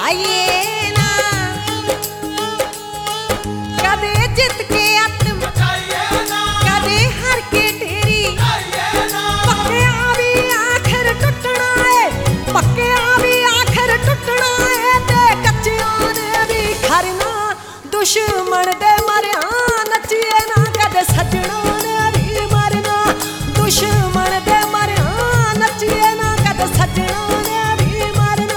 जाइए ना, कदे जित के आत्म कदे हर के ढेरी, पक्के भी आखिर टुटना है, पक्के भी आखिर टुटना है, ते कच्चियां ने भी खरना, दुश्मन दे मरिया नचिए ना, कदे सजना ने भी मरना, दुश्मन दे मरिया नचिए ना, कदे सजना ने भी मरना।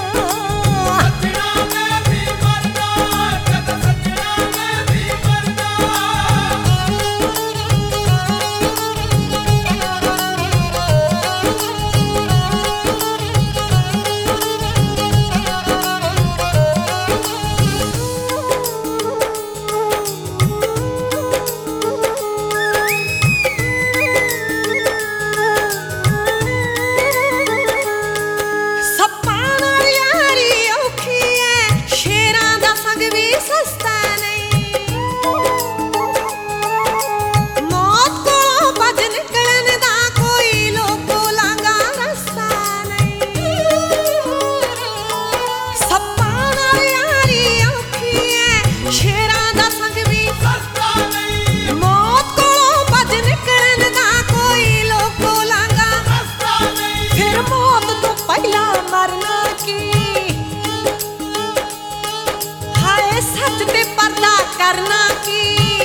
करना की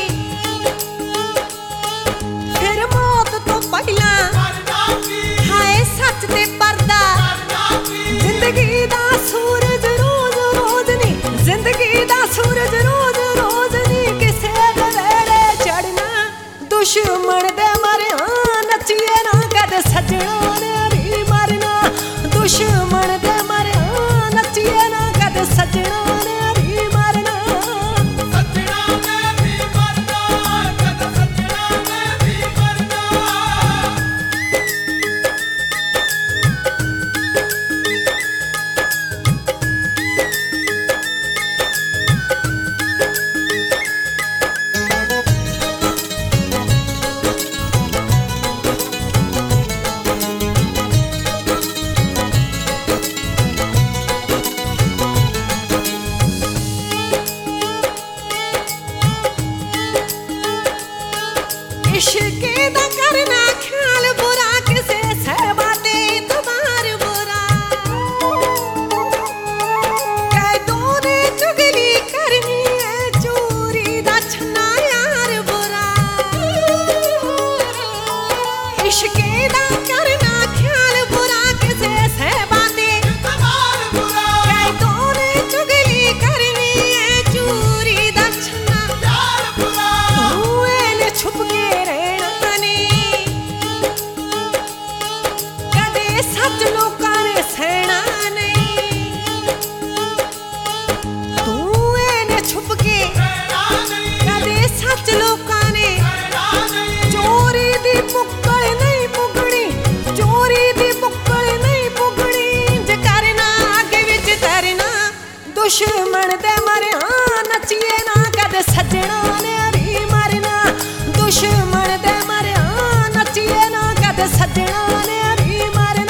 फिर मौत तो पहला हाय सच ते पर्दा, जिंदगी दा सूरज रोज रोज नी, जिंदगी दा सूरज रोज रोज नी, किसे दे वेड़े चढ़ना, दुश्मन दे मरिया नचिए ना, कदे सजना ने भी मरना, दुश्मन दे मरिया नचिए ना, कदे सजना ने भी मरना। इश्क़ दा करना ख्याल बुरा, किसे से बातें तुम्हार बुरा, कैदों ने चुगली करनी है, चोरी दा छना यार बुरा, इश्क़ दा करना ख्याल बुरा, किसे से बातें तुम्हार बुरा, कैदों ने चुगली करनी है, चोरी दा छना यार बुरा, धुएं ने छुप के सच लोकां ने सहना नहीं, तू इन्हें छुप के कदे सच लोकां ने, चोरी दी मुक्कल नहीं पुगनी, चोरी दी मुक्कल नहीं पुगनी, जे करना अगे विच तरना, दुश्मन दे मरिया नचिए ना, कदे सजना ने भी मरना, दुश्मन दे मरिया नचिए ना, कदे सजना ने भी मरना।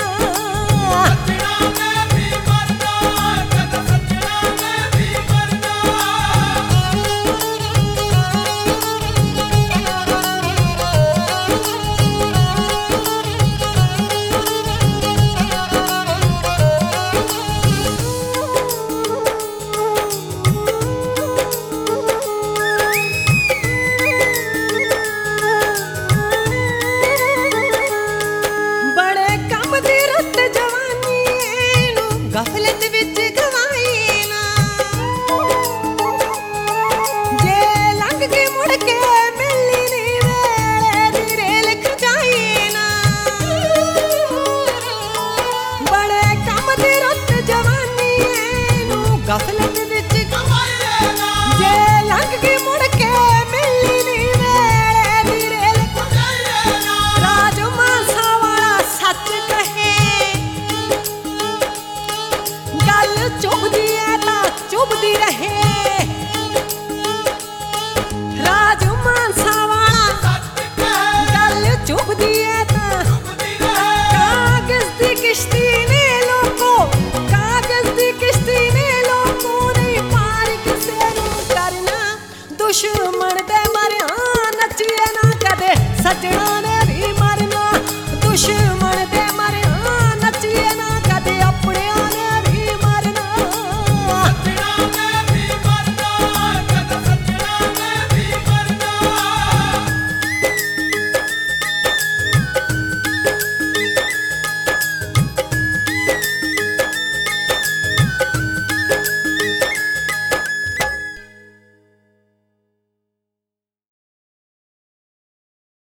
ਸੱਜਣਾ